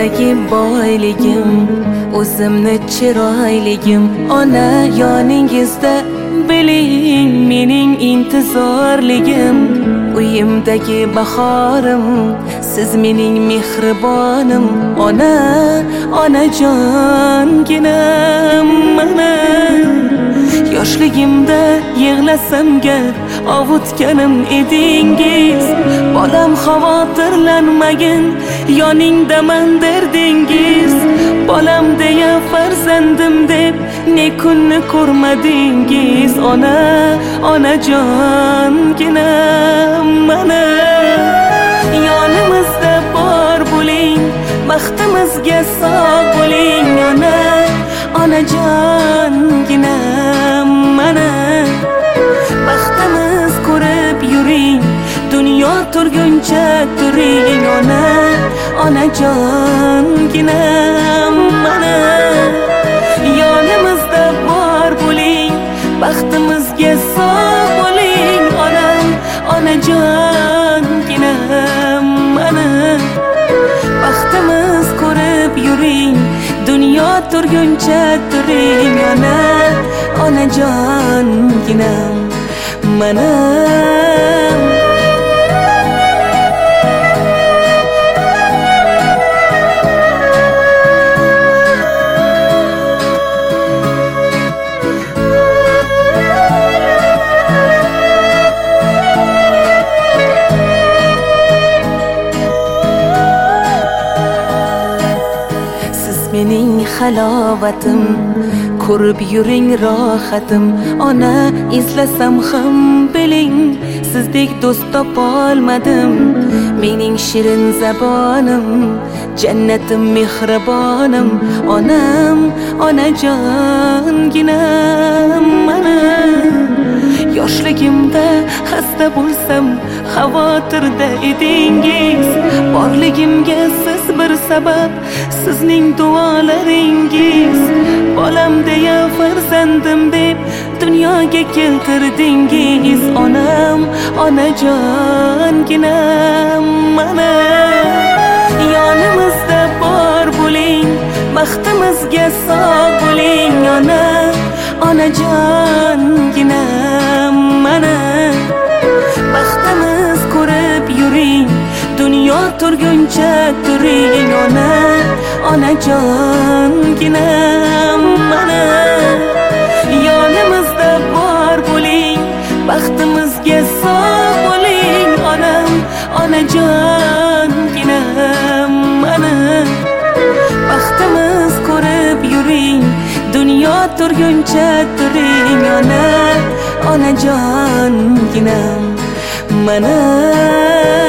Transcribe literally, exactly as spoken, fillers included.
uyimdagi boyligim, o'zimni chiroyligim. Ona yoningizda biling mening intizorligim. Uyimdagi bahorim, siz mening mehribonim. Ona, onajonginam mana. Yoshligimda yig'lasam gap ovutganim edingiz. Bolam xavotirlanmagin, yoningdaman derdingiz. Bolam deya farzandim deb ne kunni ko'rmadingiz. Ona, onajonginam mana. Yonimizda bor bo'ling, baxtimizga sog' bo'ling. Ona, onajonginam mana. Baxtimiz ko'rib yuring, dunyo turguncha turing. Ona, onajonginam mana. Yonimizda bor bo'ling, baxtimizga sog' bo'ling. Onam, onajonginam mana. Baxtimiz ko'rib yuring, dunyo turguncha turing. Ona, onajonginam mana. Mening halovatim, ko'rib yuring rohatim. Ona, izlasam ham biling, sizdek do'st topolmadim. Mening shirin zabonim, jannatim mehribonim. Onam, onajonginam mana. Yoshligimda xasta bo'lsam xavotirda edingiz. Borligimga siz bir sabab, sizning duolaringiz. Bolam deya farzandim deb dunyoga keltirdingiz. Onam, onajonginam mana. Yonimizda bor bo'ling, baxtimizga sog' bo'ling. Ona, onajonginam mana. Baxtimiz ko'rib yuring, dunyo turguncha turing. Ona, onajonginam mana. Yonimizda bor bo'ling, baxtimizga sog' bo'ling. Onam, onajonginam mana. Baxtimiz ko'rib yuring, dunyo turguncha turing. Ona, onajonginam mana.